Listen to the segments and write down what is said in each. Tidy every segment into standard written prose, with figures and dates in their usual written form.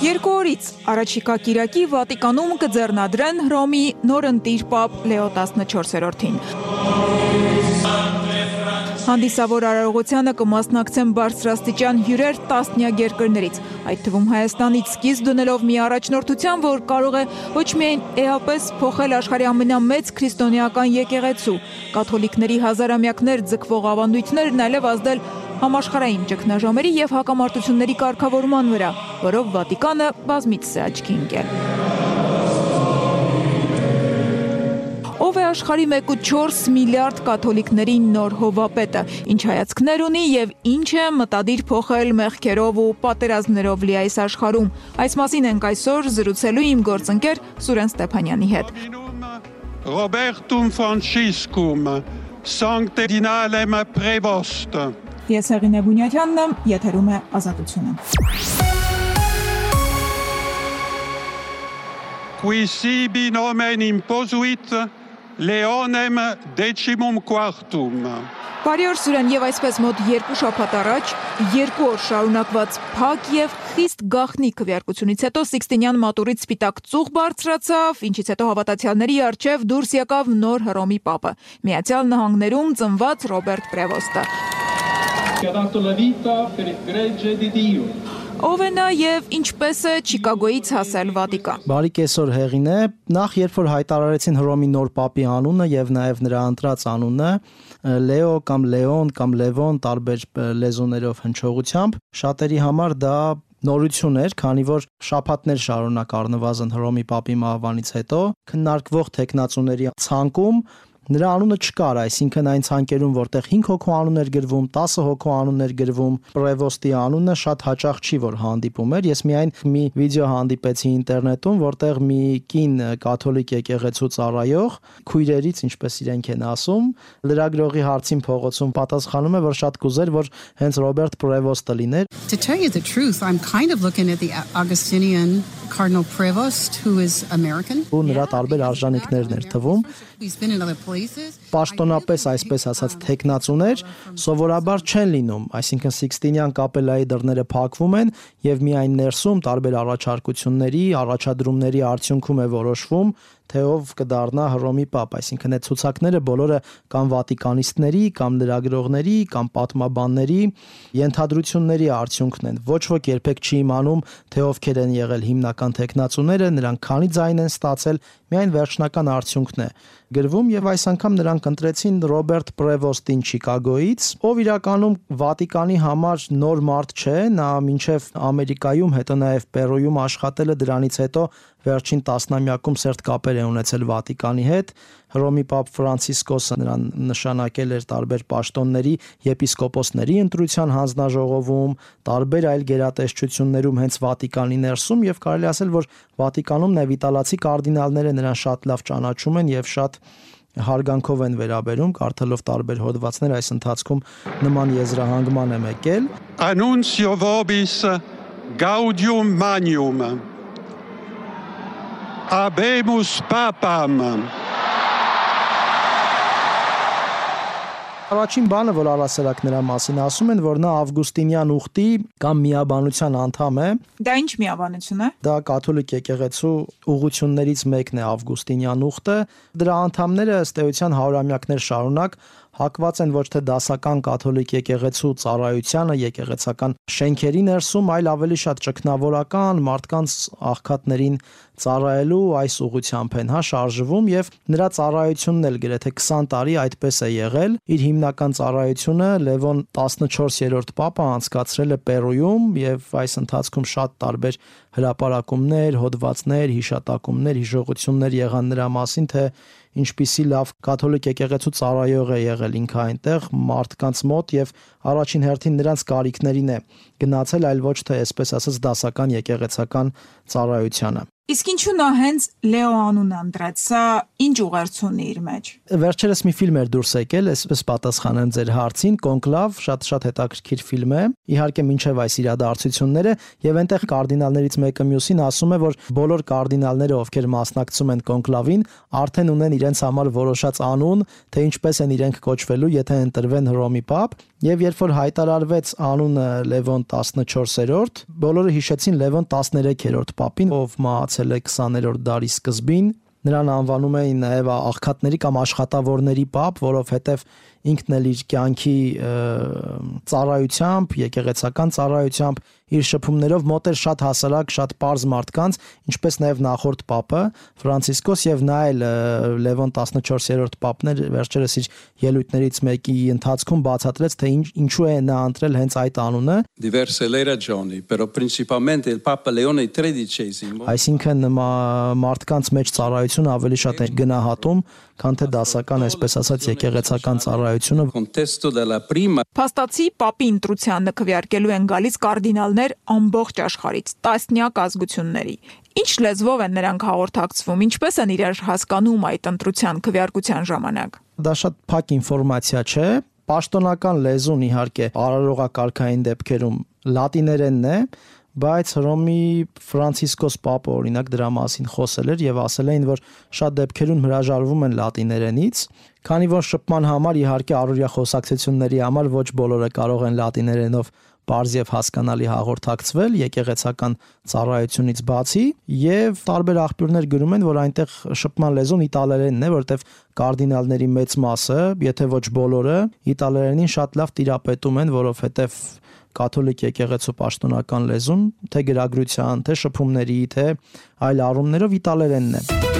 Երկու օրից առաջիկա կիրակի Վատիկանում կձեռնադրեն Հռոմի նոր ընտիր պապ Լեո 14-րդին։ Հանդիսավոր արարողությանը կմասնակցեն բարձրաստիճան հյուրեր տասնյակ երկրներից, այդ թվում Հայաստանից սկիզբ դնելով մի առաջնորդության, որ կարող է ոչ միայն էապես փոխել աշխարհի ամենամեծ քրիստոնեական եկեղեցու, կաթոլիկների հազարամյակներ ձգվող ավանդույթներն այլև ազդել համաշխարհային ճգնաժամերի եւ հակամարտությունների կարգավորման վրա, որով Վատիկանը բազմիցս է աչքի ընկել։ Ով է աշխարհի 1.4 միլիարդ կաթոլիկների նոր հովապետը, ինչ հայացքներ ունի եւ ինչ է մտադիր փոխել մեղքերով ու պատերազմներով լի այս աշխարհում։ Այս մասին ենք այսօր զրուցելու իմ գործընկեր Սուրեն Ստեփանյանի հետ։ Robertum Franciscum Sancte Dinalem Prevost։ Ես Հեղինե Բունյատյանն եմ, եթերում է Ազատությունը։ Qui sibi nomen imposuit Leonem decimum quartum։ Բարի օր Սուրեն, եւ այսպես մոտ 2 շաբաթ առաջ 2 օր շարունակված փակ եւ խիստ գաղտնի քվեարկությունից հետո Սիկստինյան մատուրից սպիտակ ծուղ բարձրացավ, ինչից հետո հավատացյալների առջև դուրս եկավ նոր Հռոմի պապը, Միացյալ Նահանգներում ծնված Ռոբերտ Պրևոստը։ Ով է նա եւ ինչպես է Չիկագոյից հասել Վատիկան։ Բարի կեսօր Հեղինե, նախ երբ որ հայտարարեցին Հռոմի նոր պապի անունը եւ նաեւ նրա ընտրած անունը, Լեո կամ Լեոն կամ Լևոն տարբեր լեզուներով հնչողությամբ, շատերի համար դա նորություն էր, քանի որ շաբաթներ շարունակ առնվազն Հռոմի պապի մահվանից հետո քննարկվող տեխնացուների ցանկում նրա անունը չկար, այսինքն այն ցանկերում, որտեղ 5 հոգու անուն էր գրվում, 10 հոգու անուն էր գրվում, Պրևոստի անունը շատ հաճախ չի, որ հանդիպում էր։ Ես միայն մի վիդեո հանդիպեցի ինտերնետում, որտեղ մի կին կաթոլիկ եկեղեցու ծառայող քույրերից, ինչպես իրենք են ասում, լրագրողի հարցին փողոցում պատասխանում է, որ շատ կուզեր, որ հենց Ռոբերտ Պրևոստը լիներ։ To tell you the truth, I'm kind of looking at the Augustinian Cardinal Prevost, who is American. Ու նրա տարբեր արժանինքներն էր թվում։ He's been in other places. Պաշտոնապես այսպես ասած տեխնացուներ սովորաբար չեն լինում, այսինքն Սիկստինյան կապելայի դռները փակվում են եւ միայն ներսում տարբեր առաջարկությունների, առաջադրումների արդյունքում է որոշվում, թե ով կդառնա Հռոմի պապ, այսինքն այդ ցուցակները բոլորը կամ վատիկանիստների, կամ լրագրողների, կամ պատմաբանների ենթադրությունների արդյունքն են։ Ոչ ոք երբեք չի իմանում, թե ովքեր են եղել հիմնական տեխնացուները, նրանք քանի ձայն են ստացել, միայն վերջնական արդյունքն է գրվում եւ այս անգամ նրանք ընտրեցին Ռոբերտ Պրևոստին Չիկագոյից, ով իրականում Վատիկանի համար նոր մարդ չէ, նա մինչեւ Ամերիկայում, հետո նաեւ Պերույում աշխատել է, դրանից հետո վերջին տասնամյակում սերտ կապեր է ունեցել Վատիկանի հետ։ Հռոմի պապ Ֆրանցիսկոսը նրան նշանակել էր տարբեր պաշտոնների, եպիսկոպոսների ընտրության հանձնաժողովում, տարբեր այլ գերատեսչություններում հենց Վատիկանի ներսում եւ կարելի ասել, որ Վատիկանում նեվիտալացի կարդինալները նրան շատ լավ ճանաչում են եւ շատ հարգանքով են վերաբերում, կարդալով տարբեր հոդվածներ այս ընթացքում նման եզրահանգման եմ եկել։ Annuncio vobis gaudium magnum Habemus papam։ Առաջին բանը, որ առասարակ նրա մասին ասում են, որ նա Ավգուստինյան ուխտի կամ միաբանության անդամ է։ Դա ինչ միաբանություն է։ Դա կաթոլիկ եկեղեցու ուղղություններից մեկն է Ավգուստինյան ուխտը։ Դրա անդամները ըստ էության հարյուրամյակներ շարունակ հակված են ոչ թե դասական կաթոլիկ եկեղեցու ծառայությանը, եկեղեցական շենքերի ներսում, այլ ավելի շատ ճգնավորական մարդկանց աղքատներին ծառայելու այս ուղղությամբ են շարժվում եւ նրա ծառայությունն էլ գրեթե 20 տարի այդպես է եղել։ Իր հիմնական ծառայությունը Լևոն 14-րդ պապը անցկացրել է Պերույում եւ այս ընթացքում շատ տարբեր հրապարակումներ, հոդվածներ, հիշատակումներ, հիշողություններ եղան նրա մասին, թե ինչպիսի լավ կաթոլիկ եկեղեցու ծառայող է եղել ինքը այնտեղ մարդկանց մոտ եւ առաջին հերթին նրանց կարիքներին է գնացել, այլ ոչ թե այսպես ասած դասական եկեղեցական ծառայությանը։ Իսկ ինչու նա հենց Լեո անունը ընտրեց, սա ինչ ուղերձ ունի իր մեջ։ Վերջերս մի ֆիլմ էր դուրս եկել, այսպես պատասխանեմ ձեր հարցին, Կոնկլավ, շատ հետաքրքիր ֆիլմ է։ Իհարկե մինչև այս իրադարձությունները եւ այնտեղ կարդինալներից մեկը մյուսին ասում է, որ բոլոր կարդինալները, ովքեր մասնակցում են Կոնկլավին, արդեն ունեն իրենց համար որոշած անուն, թե ինչպես են իրենք կոչվելու, եթե ընտրվեն Հռոմի պապ, Եվ երբ որ հայտարարվեց անունը Լևոն 14-րդ, բոլորը հիշեցին Լևոն 13-րդ պապին, ով մահացել է 20-րդ դարի սկզբին։ Նրան անվանում էին նաև աղքատների կամ աշխատավորների պապ, որովհետև ինքն էլ իր կյանքի ծառայությամբ, եկեղեցական ծառայությամբ, իր շփումներով մոտ էր շատ հասարակ, շատ պարզ մարդկանց, ինչպես նաև նախորդ պապը Ֆրանցիսկոս, եւ նա էլ Լևոն 14-րդ պապն էր, վերջերս իր ելույթներից մեկի ընթացքում բացատրեց, թե ինչու է նա ընտրել հենց այդ անունը։ Diverse le ragioni, però principalmente il Papa Leone XIII. Այսինքն մարդկանց մեջ ծառայությունը ավելի շատ է գնահատում, քան թե դասական, այսպես ասած, եկեղեցական ծառայությունը։ Contesto della prima Փաստացի պապի ընտրությանը քվեարկելու են գալիս կարդինալներ ամբողջ աշխարհից, տասնյակ ազգությունների։ Ինչ լեզվով են նրանք հաղորդակցվում, ինչպես են իրար հասկանում այդ ընտրության քվեարկության ժամանակ։ Դա շատ փակ ինֆորմացիա չէ։ Պաշտոնական լեզուն իհարկե արարողակարգային դեպքերում լատիներենն է, բայց Հռոմի Ֆրանցիսկոս պապը օրինակ դրա մասին խոսել էր եւ ասել էին, որ շատ դեպքերում հրաժարվում են լատիներենից, քանի որ շփման համար իհարկե առօրյա խոսակցությունների համար ոչ բոլորը կարող են լատիներենով պարզ եւ հասկանալի հաղորդակցվել եկեղեցական ծառայությունից բացի, եւ տարբեր աղբյուրներ գրում են, որ այնտեղ շփման լեզուն իտալերենն է, որտեղ կարդինալների մեծ մասը, եթե ոչ բոլորը, իտալերենին շատ լավ տիրապետում են, որովհետեւ կաթոլիկ եկեղեցու պաշտոնական լեզուն, թե գրագրության, թե շփումների, թե այլ առումներով իտալերենն է։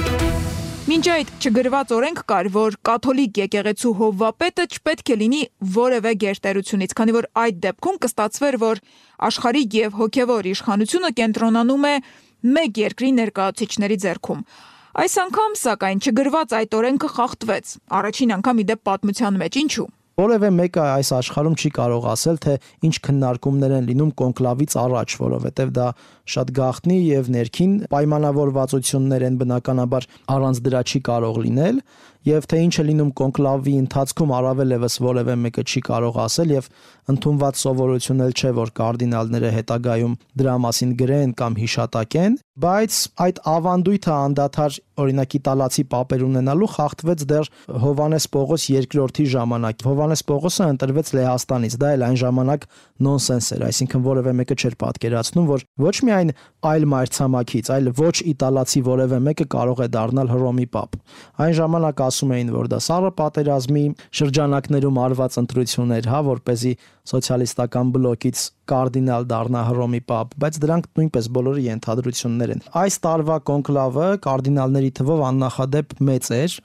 Մինչ այդ չգրված օրենք կար, որ կաթոլիկ եկեղեցու հովվապետը չպետք է լինի որևէ գերտերությունից, քանի որ այդ դեպքում կստացվեր, որ աշխարհիկ եւ հոգեվոր իշխանությունը կենտրոնանում է մեկ երկրի ներկայացուցիչների ձեռքում։ Այս անգամ, սակայն, չգրված այդ օրենքը խախտվեց։ Առաջին անգամ ի դեպ պատմության մեջ, ինչու։ Որևէ մեկը այս աշխարհում չի կարող ասել, թե ինչ քննարկումներ են լինում կոնկլավից առաջ, որովհետև դա շատ գաղտնի եւ ներքին պայմանավորվածություններ են, բնականաբար առանց դրա չի կարող լինել, եւ թե ինչ է լինում կոնկլավի ընթացքում առավել եւս որևէ մեկը չի կարող ասել եւ ընդունված սովորություն էլ չէ, որ կարդինալները հետագայում դրա մասին գրեն կամ հիշատակեն, բայց այդ ավանդույթը անդադար օրինակ իտալացի պապեր ունենալու խախտվեց դեռ Հովհաննես Պողոս II-ի ժամանակ։ Հովհաննես Պողոսը ընտրվեց Լեհաստանից, դա էլ այն ժամանակ նոնսենս էր, այսինքն որևէ մեկը չէր պատկերացնում, որ ոչ միայն այլ մայրցամաքից, այլ ոչ իտալացի որևէ մեկը կարող է դառնալ Հռոմի պապ։ Այն ժամանակ ասում էին, որ դա սառը պատերազմի շրջանակներում արված ընտրություն էր, հա, որպեսզի սոցիալիստական բլոկից կարդինալ դառնա Հռոմի պապ, բայց դրանք նույնպես բոլորը ենթադրություններ են։ Այս տարվա կոնկլավը կարդինալների թվով աննախադեպ մեծ էր,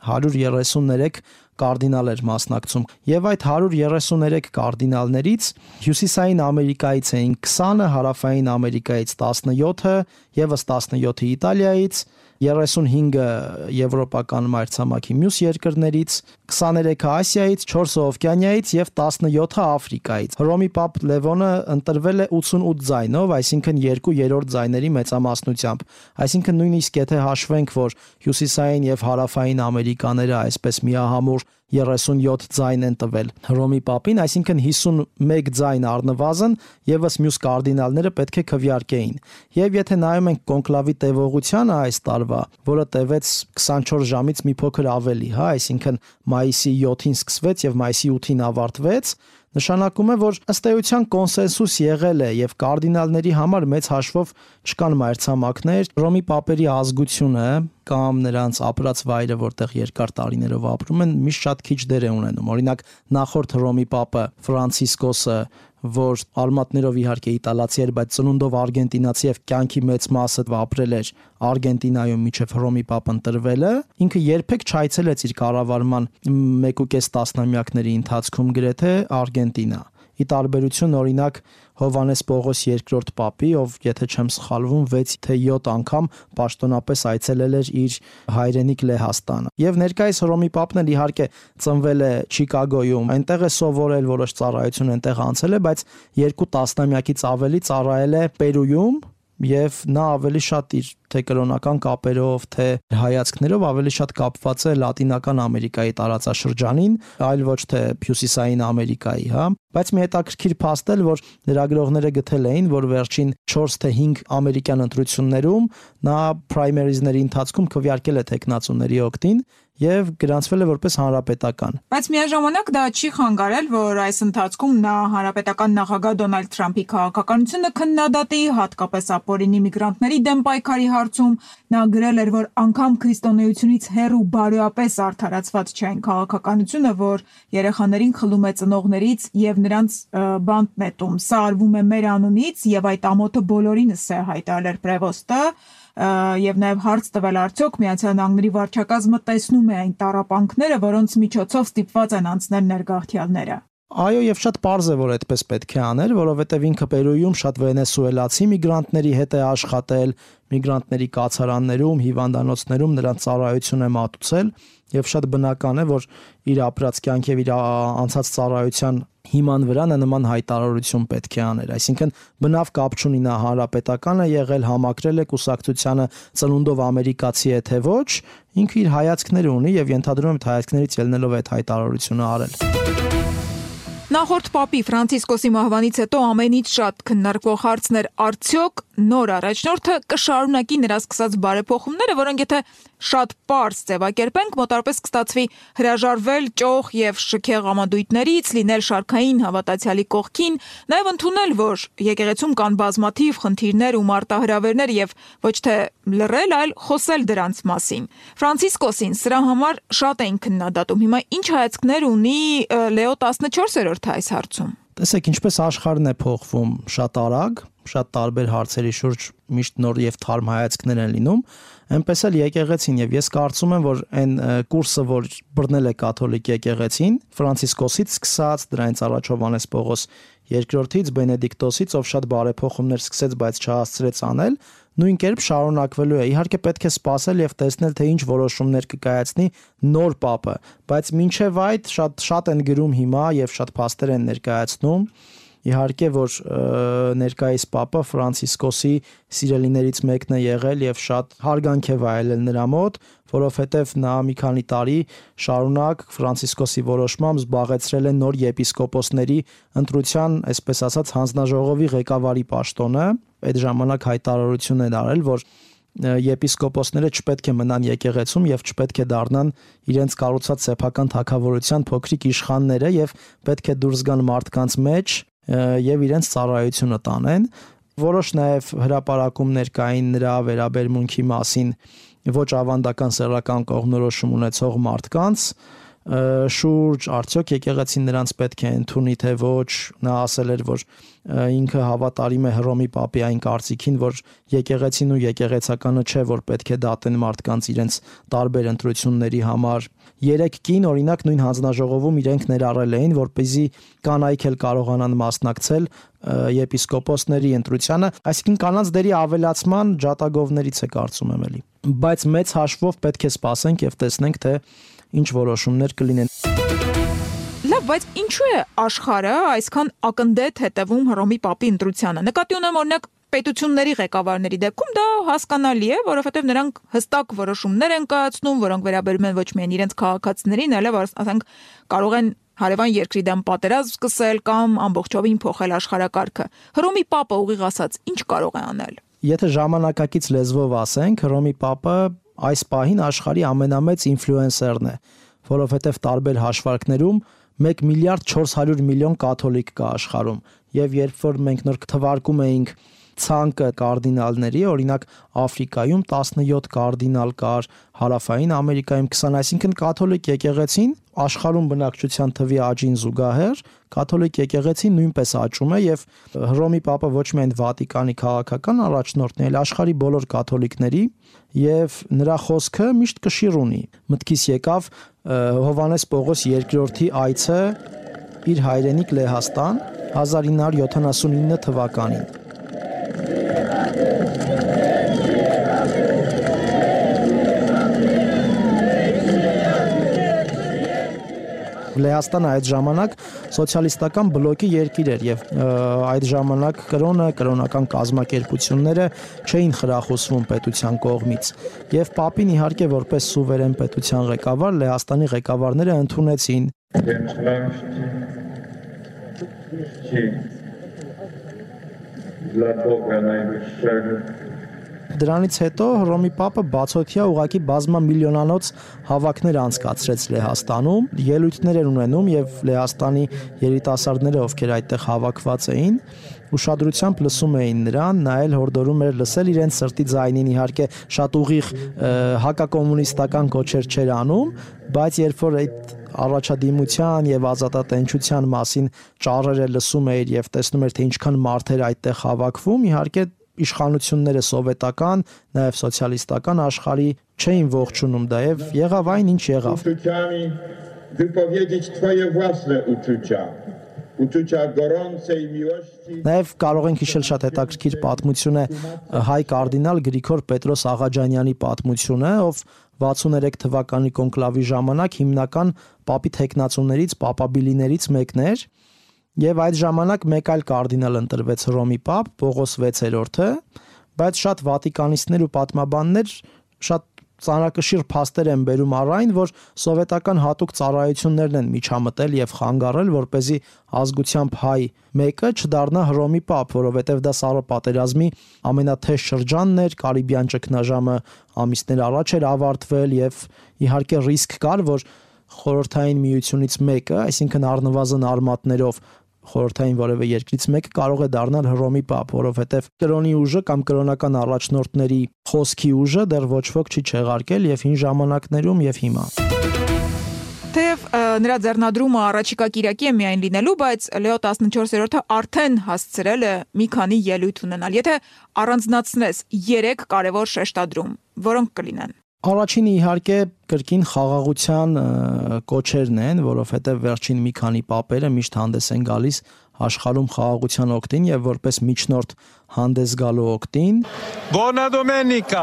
133 կարդինալ էր մասնակցում, եւ այդ 133 կարդինալներից հյուսիսային Ամերիկայից էին 20-ը, հարավային Ամերիկայից 17-ը, եւս 17-ը Իտալիայից, 35-ը եվրոպական մայրցամաքի մյուս երկրներից, 23-ը Ասիայից, 4-ը Օվկիանիայից եւ 17-ը Աֆրիկայից։ Հռոմի պապ Լևոնը ընտրվել է 88 ձայնով, այսինքն 2/3 ձայների մեծամասնությամբ։ Այսինքն նույնիսկ եթե հաշվենք, որ հյուսիսային եւ հարավային Ամերիկաները այսպես միահամուռ 37 ձայն են տվել Հռոմի պապին, այսինքն 51 ձայն առնվազն եւս մյուս կարդինալները պետք է քվեարկեին։ Եվ եթե նայում ենք կոնկլավի տևողությանը այս տարվա, որը տևեց 24 ժամից մի փոքր ավելի, հա, այսինքն մայիսի 7-ին սկսվեց եւ մայիսի 8-ին ավարտվեց, նշանակում է, որ ըստ էության կոնսենսուս եղել է եւ կարդինալների համար մեծ հաշվով չկան մայրցամաքներ, Հռոմի պապերի ազգությունը կամ նրանց ապրած վայրը, որտեղ երկար տարիներով ապրում են, միշտ շատ քիչ դեր է ունենում։ Օրինակ, նախորդ Հռոմի պապը Ֆրանցիսկոսը, որ արմատներով իհարկե իտալացի էր, բայց ծնունդով արգենտինացի եւ կյանքի մեծ մասը ապրել էր Արգենտինայում մինչեւ Հռոմի պապ ընտրվելը, ինքը երբեք չայցելեց իր կառավարման 1.5 տասնամյակների ընթացքում գրեթե Արգենտինա։ Ի տարբերություն օրինակ Հովհաննես Պողոս II պապի, ով եթե չեմ սխալվում 6 թե 7 անգամ պաշտոնապես այցելել էր իր հայրենիք Լեհաստանը։ Եվ ներկայիս Հռոմի պապն էլ իհարկե ծնվել է Չիկագոյում, այնտեղ է սովորել, որոշ ծառայություն այնտեղ անցել է, բայց 2 տասնամյակից ավելի ծառայել է Պերույում եւ նա ավելի շատ իր թե կրոնական կապերով, թե հայացքներով ավելի շատ կապված է Լատինական Ամերիկայի տարածաշրջանին, այլ ոչ թե Հյուսիսային Ամերիկայի, հա։ Բայց մի հետաքրքիր փաստ էլ, որ լրագրողները գտել էին, որ վերջին 4 թե 5 ամերիկյան ընտրություններում նա պրայմերիզների ընթացքում քվեարկել է տեխնացուների օգտին եւ գրանցվել է որպես հանրապետական։ Բայց միաժամանակ դա չի խանգարել, որ այս ընթացքում նա հանրապետական նախագահ Դոնալդ Թրամփի քաղաքականությունը քննադատի, հատկապես ապօրինի միգրանտների դեմ պայքարի հարցում։ Նա գրել էր, որ անգամ քրիստոնեությունից հեռու բարոյապես արդարացված չէ այն քաղաքականությունը, որ երեխաներին խլում է ծնողներից եւ նրանց բանտ նետում։ Սա արվում է մեր անունից եւ այդ ամոթը բոլորինս է հայտարարել Պրևոստը։ Եվ նաև հարց տվել արդյոք Միացյալ Նահանգների վարչակազմը տեսնում է այն տառապանքները, որոնց միջոցով ստիպված են անցնել ներգաղթյալները։ Այո, եւ շատ պարզ է, որ այդպես պետք է անել, որովհետեւ ինքը Պերույում շատ վենեսուելացի միգրանտների հետ է աշխատել, միգրանտների կացարաններում, հիվանդանոցներում նրանց ծառայություն է մատուցել եւ շատ բնական է, որ իր ապրած կյանք եւ իր անցած ծառայության հիման վրա նման հայտարարություն պետք է աներ, այսինքն բնավ կապ չունի նա հանրապետական է եղել, համակրել է կուսակցությանը ծնունդով ամերիկացի է թե ոչ, ինքը իր հայացքները ունի եւ ենթադրում եմ այդ հայացքներից ելնելով այդ հայտարարությունը արել։ Նախորդ պապի Ֆրանցիսկոսի մահվանից հետո ամենից շատ քննարկվող հարցն էր արդյոք նոր առաջնորդը կշարունակի նրա սկսած բարեփոխումները, որոնք եթե շատ պարզ ձևակերպենք, մոտարպես կստացվի հրաժարվել ճոխ եւ շքեղ ամադույթներից, լինել շարքային հավատացյալի կողքին, նաեւ ընդունել, որ եկեղեցում կան բազմաթիվ խնդիրներ ու մարտահրավերներ եւ ոչ թե լռել, այլ խոսել դրանց մասին։ Ֆրանցիսկոսին սրա համար շատ էին քննադատում։ Հիմա ինչ հայացքներ ունի Լեո 14-րդը այս հարցում։ Տեսեք, ինչպես աշխարհն է փոխվում շատ արագ, շատ տարբեր հարցերի շուրջ միշտ նոր եւ թարմ հայացքներ են լինում, այնպես էլ եկեղեցին եւ ես կարծում եմ, որ այն կուրսը, որ բռնել է կաթոլիկ եկեղեցին, Ֆրանցիսկոսից սկսած, դրանից առաջ Հովհաննես Պողոս II-ից, Բենեդիկտոսից, ով շատ բարեփոխումներ սկսեց, բայց չհասցրեց անել, նույն կերպ շարունակվելու է։ Իհարկե պետք է սպասել եւ տեսնել, թե ինչ որոշումներ կկայացնի նոր պապը, բայց մինչեւ այդ շատ են գրում հիմա եւ շատ փաստեր են ներկայացնում։ Իհարկե, որ ներկայիս պապը Ֆրանցիսկոսի սիրելիներից մեկն է եղել եւ շատ հարգանք է վայելել նրա մոտ, որովհետեւ նա մի քանի տարի շարունակ Ֆրանցիսկոսի որոշմամբ զբաղեցրել է նոր եպիսկոպոսների ընտրության, այսպես ասած, հանձնաժողովի ղեկավարի պաշտոնը։ Այդ ժամանակ հայտարարություն էր արել, որ եպիսկոպոսները չպետք է մնան եկեղեցում եւ չպետք է դառնան իրենց կառուցած սեփական թագավորության փոքրիկ իշխանները եւ պետք է դուրս գան մարդկանց մեջ եւ իրենց ծառայությունը տանեն։ Որոշ նաեւ հրապարակումներ կային նրա վերաբերմունքի մասին ոչ ավանդական սեռական կողմնորոշում ունեցող մարդկանց շուրջ, արդյոք եկեղեցին նրանց պետք է ընդունի թե ոչ։ Նա ասել էր, որ ինքը հավատարիմ է Հռոմի Պապի այն կարծիքին, որ եկեղեցին ու եկեղեցականը չէ, որ պետք է դատեն մարդկանց իրենց տարբեր ընտրությունների համար։ 3 կին, օրինակ, նույն հանձնաժողովում իրենք ներառել էին, որպեսզի կանայք էլ կարողանան մասնակցել եպիսկոպոսների ընտրությանը, այսինքն կանանց դերի ավելացման ջատագովներից է կարծում եմ էլի։ Բայց մեծ հաշվով պետք է սպասենք եւ տեսնենք, թե ինչ որոշումներ կլինեն։ Լավ, բայց ինչու է աշխարհը այսքան ակնդետ հետևում Հռոմի Պապի ընտրությանը։ Նկատի ունեմ օրինակ պետությունների ղեկավարների դեպքում դա հասկանալի է, որովհետև նրանք հստակ որոշումներ են կայացնում, որոնք վերաբերում են ոչ միայն իրենց քաղաքացիներին, այլև ասենք կարող են հարևան երկրի դեմ պատերազմ սկսել կամ ամբողջովին փոխել աշխարհակարգը։ Հռոմի Պապը ուղիղ ասած ինչ կարող է անել։ Եթե ժամանակակից լեզվով ասենք, Հռոմի Պապը այս պահին աշխարհի ամենամեծ ինֆլուենսերն է, որովհետև տարբեր հաշվարկներում 1 միլիարդ 400 միլիոն կաթոլիկ կա աշխարհում, եւ երբ որ մենք նոր թվարկում էինք ցանկը կարդինալների, օրինակ Աֆրիկայում 17 կարդինալ կար, Հարավային Ամերիկայում 20, այսինքն կաթոլիկ եկեղեցին աշխարհում բնակչության թվի աճին զուգահեռ կաթոլիկ եկեղեցին նույնպես աճում է եւ Հռոմի Պապը ոչ միայն Վատիկանի քաղաքական առաջնորդն է, այլ աշխարհի բոլոր կաթոլիկների եւ նրա խոսքը միշտ կշիռ ունի։ Մտքիս եկավ Հովհաննես Պողոս II-ի այցը իր հայրենիք Լեհաստան 1979 թվականին։ Լեհաստանը այդ ժամանակ սոցիալիստական բլոկի երկիր էր եւ այդ ժամանակ կրոնական կազմակերպությունները չէին խրախուսվում պետության կողմից եւ Պապին իհարկե որպես սուվերեն պետության ղեկավար Լեհաստանի ղեկավարները ընդունեցին։ դրանից հետո Հռոմի Պապը բացօթյա ուղակի բազմամիլիոնանոց հավաքներ անցկացրեց Լեհաստանում, ելույթներ էր ունենում եւ Լեհաստանի երիտասարդները, ովքեր այդտեղ հավաքված էին, ուշադրությամբ լսում էին նրան, նայել, հորդորում էր լսել իրենց սրտի ձայնին, իհարկե շատ ուղիղ հակակոմունիստական կոչեր չէր անում, բայց երբ որ այդ առաջադիմության եւ ազատատենչության մասին ճառերը լսում էր եւ տեսնում էր, թե ինչքան մարդեր այդտեղ հավաքվում, իհարկե իշխանությունները սովետական, նաեւ սոցիալիստական աշխարհի չէին ողջունում դա եւ եղավ այն, ինչ եղավ։ Նաև կարող ենք հիշել շատ հետաքրքիր պատմություն է հայ կարդինալ Գրիգոր Պետրոս Աղաջանյանի պատմությունը, ով 63 թվականի կոնկլավի ժամանակ հիմնական պապի թեկնածուներից, պապաբիլիներից մեկն էր, եւ այդ ժամանակ մեկ այլ կարդինալ ընտրվեց Հռոմի Պապ, Պողոս 6-րդը, բայց շատ վատիկանիստներ ու պատմաբաններ շատ ծանրակշիռ փաստեր են բերում առ այն, որ սովետական հատուկ ծառայություններն են միջամտել եւ խանգարել, որպեսզի ազգությամբ հայ մեկը չդառնա Հռոմի Պապ, որովհետեւ դա Սառը պատերազմի ամենաթեժ շրջանն էր, Կարիբյան ճգնաժամը ամիսներ առաջ էր ավարտվել եւ իհարկե ռիսկ կար, որ խորհրդային միությունից մեկը, այսինքն առնվազն արմատներով խորհրդային որևէ երկրից մեկը կարող է դառնալ Հռոմի Պապ, որովհետև կրոնի ուժը կամ կրոնական առաջնորդների խոսքի ուժը դեռ ոչ ոք չի չեղարկել եւ հին ժամանակներում եւ հիմա։ Թեև նրա ձեռնադրումը առաջիկա կիրակի է միայն լինելու, բայց Լեո 14-րդը արդեն հասցրել է մի քանի ելույթ ունենալ։ Եթե առանձնացնես 3 կարևոր շեշտադրում, որոնք կլինեն։ Առաջինը իհարկե կրկին խաղաղության կոչերն են, որովհետև վերջին մի քանի պապերը միշտ հանդես են գալիս աշխարհում խաղաղության օգտին եւ որպես միջնորդ հանդես գալու օգտին։ Buona domenica.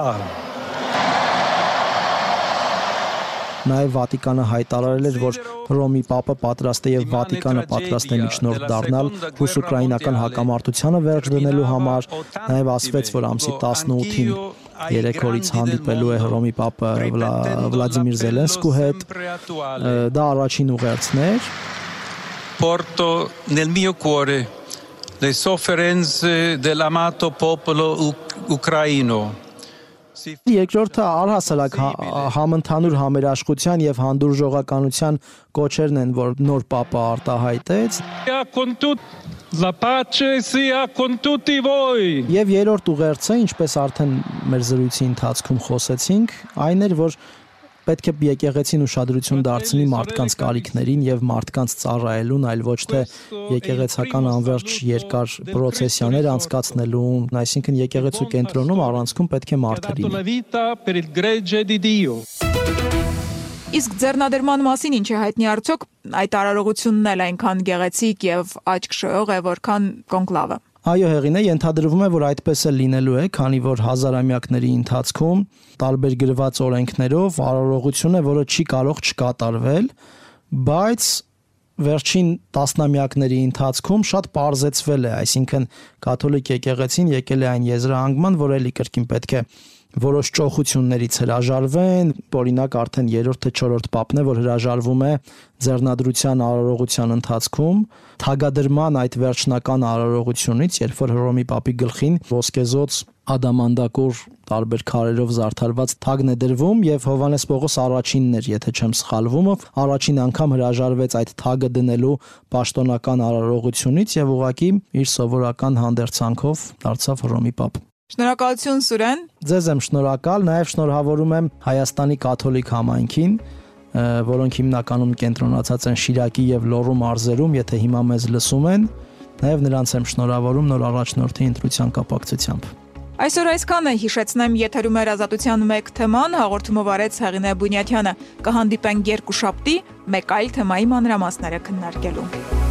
Նաև Վատիկանը հայտարարել էր, որ Հռոմի Պապը պատրաստ է եւ Վատիկանը պատրաստ է միջնորդ դառնալ ռուս-ուկրաինական հակամարտությանը վերջ դնելու համար, նաև ասվեց, որ ամսի 18-ին 3 օրից հանդիպելու է Հռոմի Պապը Վլադիմիր Զելենսկու հետ, դա առաջին ուղերձն էր։ Porto nel mio cuore le sofferenze dell'amato popolo ucraino. Երկրորդը առհասարակ համընդհանուր համերաշխության եւ հանդուրժողականության կոչերն են, որ նոր Պապը արտահայտեց։ La pace sia con tutti voi. Եվ երրորդ ուղերձը, ինչպես արդեն մեր զրույցի ընթացքում խոսեցինք, այն էր, որ պետք է եկեղեցին ուշադրություն դարձնի մարդկանց կարիքներին եւ մարդկանց ծառայելուն, այլ ոչ թե եկեղեցական անվերջ երկար պրոցեսիաներ անցկացնելուն, այսինքն եկեղեցու կենտրոնում առանցքում պետք է մարդը լինի։ Իսկ ձեռնադրման մասին ինչ է հայտնի արդյոք, այդ արարողությունն էլ այնքան գեղեցիկ եւ աչք շոյող է, որքան կոնկլավը։ Այո, Հեղինե, ենթադրվում է, որ այդպես է լինելու է, քանի որ հազարամյակների ընթացքում տարբեր գրված օրենքներով արարողություն է, որը չի կարող չկատարվել, բայց վերջին տասնամյակների ընթացքում շատ պարզեցվել է, այսինքն կաթոլիկ եկեղեցին եկել է այն եզրահանգման, որ էլի կրկին պետք է որոշ ճոխություններից հրաժարվեն, օրինակ արդեն 3-րդ թե 4-րդ պապն է, որ հրաժարվում է ձեռնադրության արարողության ընթացքում, թագադրման այդ վերջնական արարողությունից, երբ որ Հռոմի Պապի գլխին ոսկեզոծ ադամանդակուր տարբեր քարերով զարդարված թագն է դրվում եւ Հովհաննես Պողոս առաջինն էր, եթե չեմ սխալվում, առաջին անգամ հրաժարվեց այդ թագը դնելու պաշտոնական արարողությունից եւ ուղղակի իր սովորական հանդերձանքով դարձավ Հռոմի Պապ։ Շնորհակալություն Սուրեն։ Ձեզ եմ շնորհակալ, նաև շնորհավորում եմ Հայաստանի կաթոլիկ համայնքին, որոնք հիմնականում կենտրոնացած են Շիրակի եւ Լոռու մարզերում, եթե հիմա մեզ լսում են, նաև նրանց եմ շնորհավորում նոր առաջնորդի ընտրության կապակցությամբ։ Այսօր այսքանը, հիշեցնեմ, եթերում էր Ազատության մեկ թեման, հաղորդումով արեց Հեղինե Բունյաթյանը։ Կհանդիպենք երկուշաբթի մեկ այլ թեմայի մանրամասները քննարկելու։